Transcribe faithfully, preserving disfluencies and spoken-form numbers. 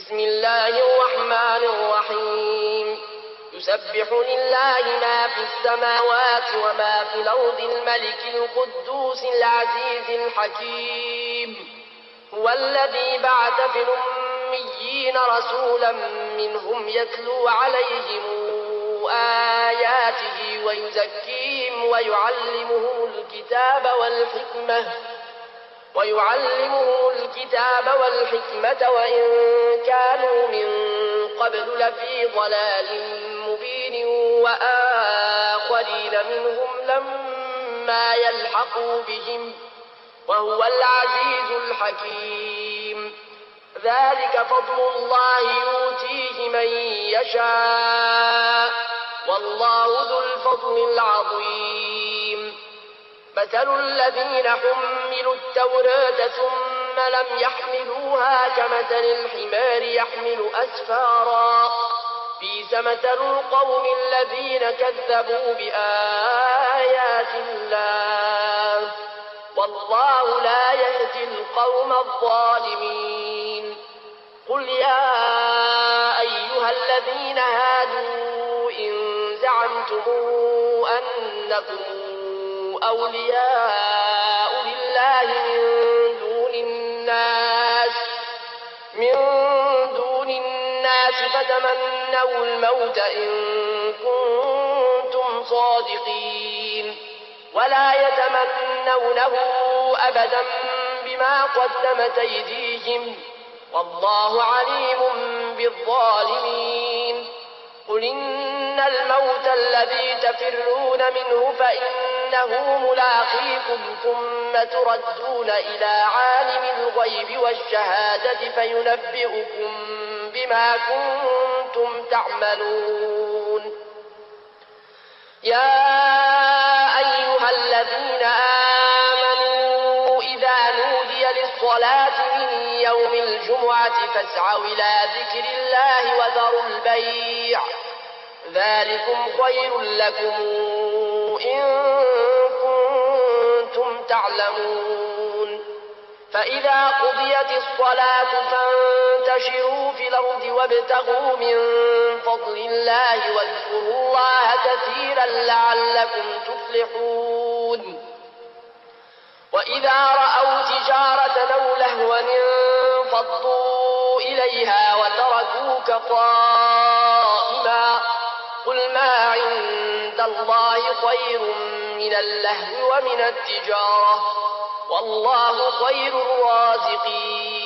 بسم الله الرحمن الرحيم يسبح لله ما في السماوات وما في الأرض الملك القدوس العزيز الحكيم هو الذي بعث في الأميين رسولا منهم يتلو عليهم آياته ويزكيهم ويعلمهم الكتاب والحكمة ويعلمهم الكتاب والحكمة وإن كانوا من قبل لفي ضلال مبين وآخرين منهم لما يلحقوا بهم وهو العزيز الحكيم ذلك فضل الله يؤتيه من يشاء والله ذو الفضل العظيم مثل الذين حملوا التوراة ثم لم يحملوها كمثل الحمار يحمل أسفارا بئس مثل القوم الذين كذبوا بآيات الله والله لا يهدي القوم الظالمين قل يا أيها الذين هادوا إن زعمتم أنكم أولياء لله من دون الناس من دون الناس فتمنوا الموت إن كنتم صادقين ولا يتمنونه أبدا بما قدمت أيديهم والله عليم بالظالمين قل إن الموت الذي تفرون منه فإنه ملاقيكم ثم تردون إلى عالم الغيب والشهادة فينبئكم بما كنتم تعملون يا أيها الذين آمنوا إذا نودي للصلاة من يوم الجمعة فاسعوا إلى ذكر الله وذروا البيع ذلكم خير لكم إن كنتم تعلمون فإذا قضيت الصلاة فانتشروا في الأرض وابتغوا من فضل الله واذكروا الله كثيرا لعلكم تفلحون وإذا رأوا تجارة أو لهوا انفضوا إليها وتركوك قائما قل ما عند الله خير من اللهو ومن التجارة والله خير الرازقين